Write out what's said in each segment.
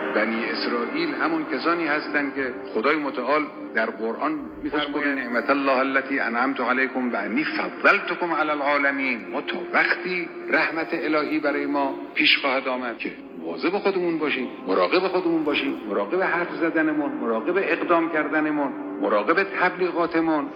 بنی اسرائیل همون کسانی هستند که خدای متعال در قرآن می‌فرماید نعمت الله التي انعمت علیکم و انی فضلتکم علی العالمین. ما تا وقتی رحمت الهی برای ما پیش خواهد آمد که مواظب خودمون باشیم، مراقب خودمون باشیم، مراقب حرف زدنمون، مراقب اقدام کردنمون، مراقب تبلیغاتمون.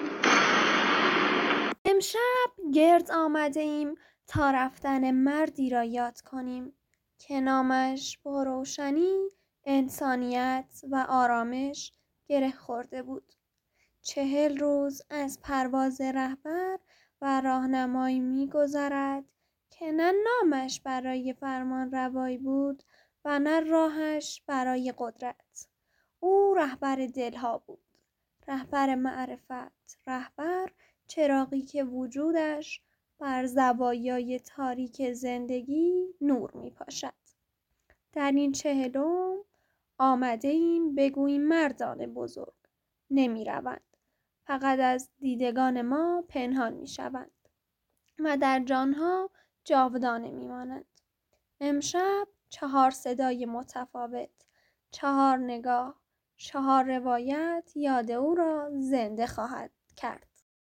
امشب گرد آمده ایم تا رفتن مردی را یاد کنیم که نامش با روشنی، انسانیت و آرامش گره خورده بود. 40 روز از پرواز رهبر و راهنمایی می‌گذرد که نه نامش برای فرمان روایی بود و نه راهش برای قدرت. او رهبر دلها بود، رهبر معرفت، رهبر چراغی که وجودش بر زوایای تاریک زندگی نور می‌پاشد. در این 40 آمده ایم بگوییم مردان بزرگ نمی روند. فقط از دیدگان ما پنهان می شوند و در جانها جاودانه می مانند. امشب 4 صدای متفاوت، 4 نگاه، 4 روایت یاد او را زنده خواهد کرد.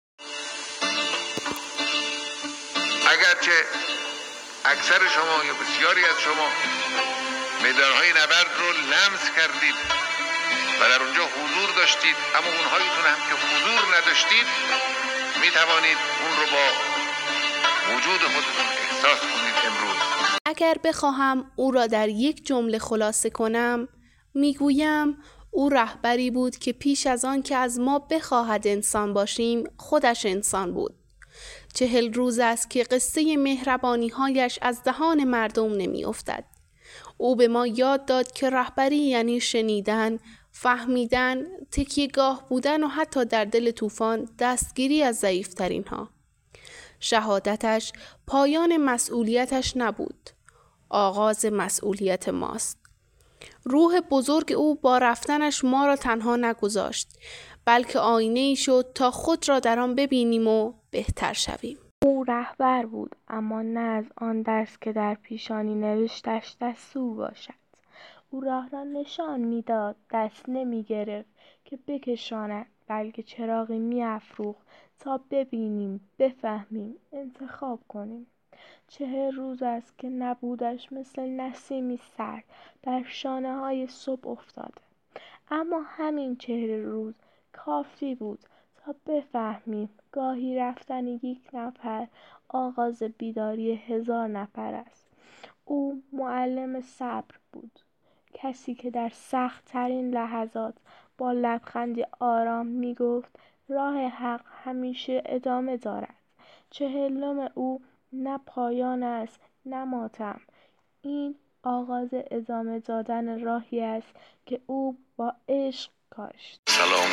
اگرچه اکثر شما یا بسیاری از شما میدانهای نبرد رو لمس کردید و در اونجا حضور داشتید، اما اونهایتون هم که حضور نداشتید می توانید اون رو با وجود خودتون احساس کنید. امروز اگر بخواهم او را در یک جمله خلاصه کنم، میگویم او رهبری بود که پیش از آن که از ما بخواهد انسان باشیم خودش انسان بود. 40 روز است که قصه مهربانی‌هایش از دهان مردم نمی افتد. او به ما یاد داد که رهبری یعنی شنیدن، فهمیدن، تکیه‌گاه بودن و حتی در دل طوفان دستگیری از ضعیف‌ترین ها. شهادتش پایان مسئولیتش نبود، آغاز مسئولیت ماست. روح بزرگ او با رفتنش ما را تنها نگذاشت، بلکه آینه‌ای شد تا خود را در آن ببینیم و بهتر شویم. او رهبر بود، اما نه از آن دست که در پیشانی نوشتش دستور باشد. او راه را نشان می‌داد، دست نمی‌گرفت که بکشاند، بلکه چراغی می‌افروخت تا ببینیم، بفهمیم، انتخاب کنیم. 40 روز است که نبودش مثل نسیمی سرد بر شانه‌های صبح افتاده. اما همین 40 روز کافی بود تا بفهمیم گاهی رفتن یک نفر آغاز بیداری 1000 نفر است. او معلم صبر بود، کسی که در سخت ترین لحظات با لبخندی آرام می گفت راه حق همیشه ادامه دارد. 40 او نه پایان است نه ماتم. این آغاز ادامه دادن راهی است که او با عشق کاشت. سلام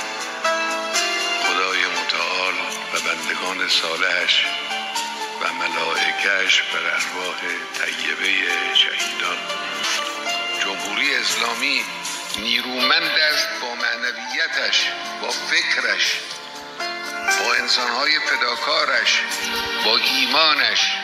خدای متعال و بندگان صالحش و ملائکه‌اش بر ارواح طیبه شهیدان. جمهوری اسلامی نیرومند است با معنویتش، با فکرش، با انسانهای فداکارش، با ایمانش،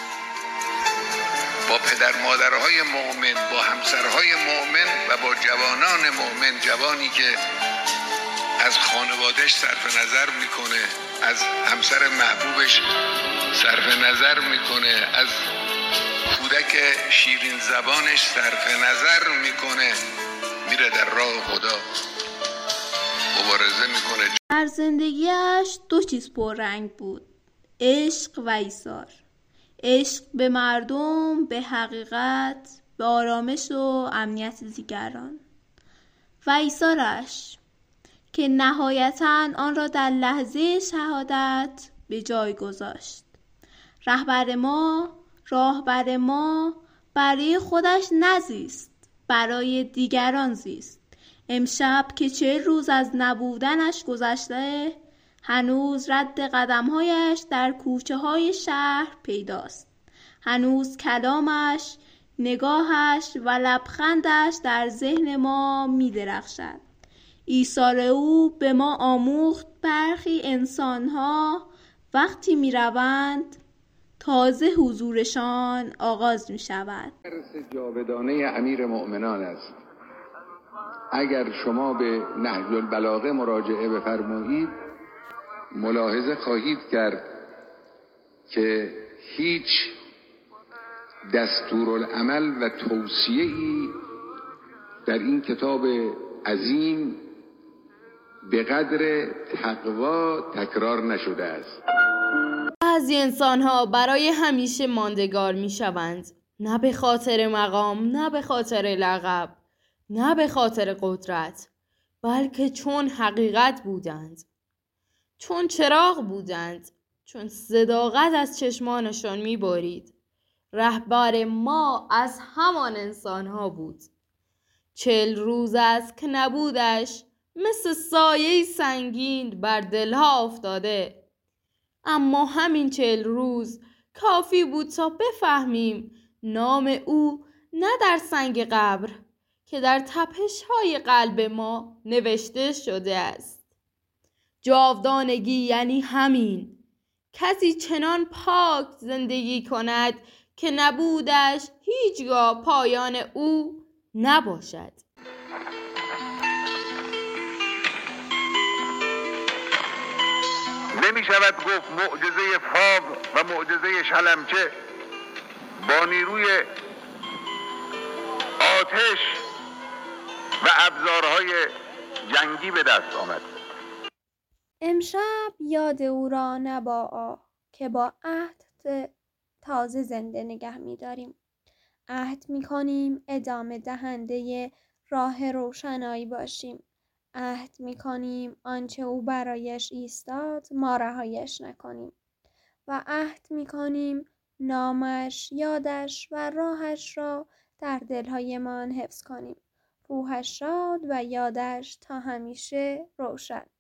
با پدر مادرهای مؤمن، با همسرهای مؤمن و با جوانان مؤمن. جوانی که از خانوادهش صرف نظر میکنه، از همسر محبوبش صرف نظر میکنه، از کودک شیرین زبانش صرف نظر میکنه، میره در راه خدا مبارزه میکنه. در زندگیش 2 چیز پررنگ بود: عشق و ایثار. عشق به مردم، به حقیقت، به آرامش و امنیت دیگران. و ایثارش که نهایتاً آن را در لحظه شهادت به جای گذاشت. رهبر ما، راهبر ما برای خودش نزیست، برای دیگران زیست. امشب که 40 روز از نبودنش گذشته، هنوز رد قدمهایش در کوچه های شهر پیداست. هنوز کلامش، نگاهش و لبخندش در ذهن ما می درخشد. ایثار او به ما آموخت برخی انسانها وقتی می روند تازه حضورشان آغاز می شود. درس جاودانه امیر مؤمنان است. اگر شما به نهج البلاغه مراجعه بفرمایید ملاحظه خواهید کرد که هیچ دستورالعمل و توصیه‌ای در این کتاب عظیم به قدر تقوا تکرار نشده است. بعضی انسان‌ها برای همیشه ماندگار می‌شوند، نه به خاطر مقام، نه به خاطر لقب، نه به خاطر قدرت، بلکه چون حقیقت بودند، چون چراغ بودند، چون صداقت از چشمانشان می‌بارید. رهبر ما از همان انسان‌ها بود. 40 روز است که نبودش، مثل سایه سنگین بر دلها افتاده. اما همین 40 روز کافی بود تا بفهمیم نام او نه در سنگ قبر که در تپش‌های قلب ما نوشته شده است. جاودانگی یعنی همین، کسی چنان پاک زندگی کند که نبودش هیچگاه پایان او نباشد. نمی شود گفت معجزه فاو و معجزه شلمچه با نیروی آتش و ابزارهای جنگی به دست آمد. امشب یاد او را نه با آه که با عهد تازه زنده نگه می داریم. عهد می کنیم ادامه دهنده راه روشنایی باشیم. عهد می کنیم آنچه او برایش ایستاد ما رهایش نکنیم. و عهد می کنیم نامش، یادش و راهش را در دلهایمان حفظ کنیم. روحش شاد و یادش تا همیشه روشن.